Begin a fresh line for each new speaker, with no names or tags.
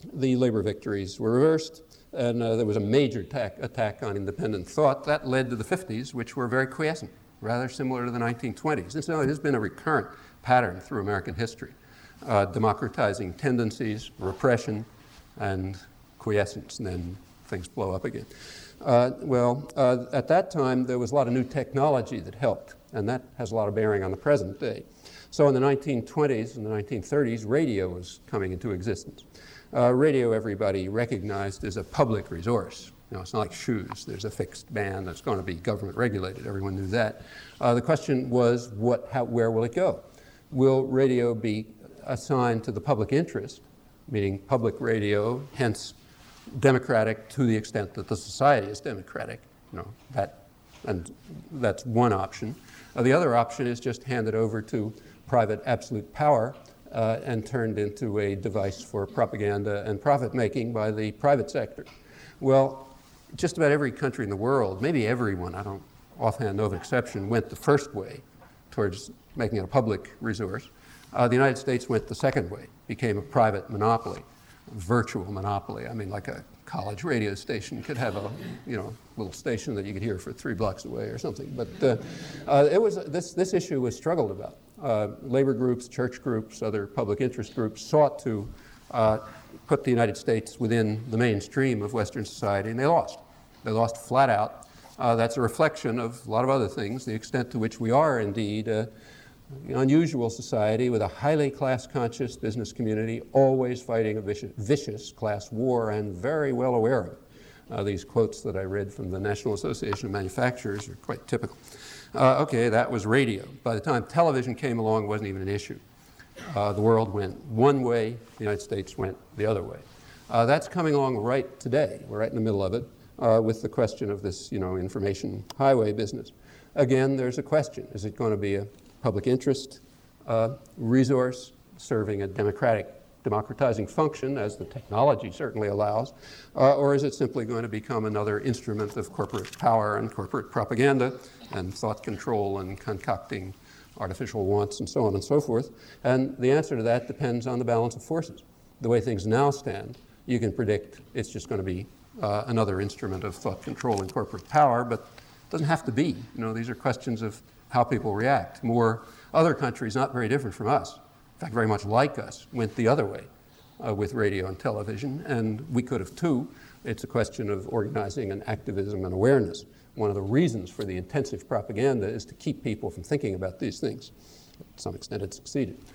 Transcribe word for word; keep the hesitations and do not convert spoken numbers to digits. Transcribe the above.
the labor victories were reversed, and uh, there was a major attack, attack on independent thought. That led to the fifties, which were very quiescent, rather similar to the nineteen twenties. And so it has been a recurrent pattern through American history, uh, democratizing tendencies, repression, and quiescence, and then things blow up again. Uh, well, uh, at that time, there was a lot of new technology that helped, and that has a lot of bearing on the present day. So in the nineteen twenties and the nineteen thirties, radio was coming into existence. Uh, radio, everybody recognized as a public resource. You know, it's not like shoes. There's a fixed band that's going to be government regulated. Everyone knew that. Uh, the question was, what, how, where will it go? Will radio be assigned to the public interest, meaning public radio, hence democratic to the extent that the society is democratic? You know, that, and that's one option. Uh, the other option is just handed over to private absolute power uh, and turned into a device for propaganda and profit-making by the private sector. Well, just about every country in the world, maybe everyone, I don't offhand know of an exception, went the first way towards making it a public resource. Uh, the United States went the second way, became a private monopoly, a virtual monopoly. I mean, like a college radio station could have a, you know, little station that you could hear for three blocks away or something. But uh, uh, it was this this issue was struggled about. Uh, labor groups, church groups, other public interest groups sought to uh, put the United States within the mainstream of Western society, and they lost. They lost flat out. Uh, that's a reflection of a lot of other things, the extent to which we are indeed uh, an unusual society with a highly class-conscious business community, always fighting a vicious, vicious class war, and very well aware of it. Uh, these quotes that I read from the National Association of Manufacturers are quite typical. Uh, okay, that was radio. By the time television came along, it wasn't even an issue. Uh, the world went one way, the United States went the other way. Uh, that's coming along right today. We're right in the middle of it uh, with the question of this, you know, information highway business. Again, there's a question. Is it going to be a public interest uh, resource serving a democratic, democratizing function, as the technology certainly allows, uh, or is it simply going to become another instrument of corporate power and corporate propaganda and thought control and concocting artificial wants and so on and so forth? And the answer to that depends on the balance of forces. The way things now stand, you can predict it's just going to be uh, another instrument of thought control and corporate power, but it doesn't have to be. You know, these are questions of how people react. More other countries, not very different from us, in fact, very much like us, went the other way uh, with radio and television, and we could have too. It's a question of organizing and activism and awareness. One of the reasons for the intensive propaganda is to keep people from thinking about these things. To some extent, it succeeded.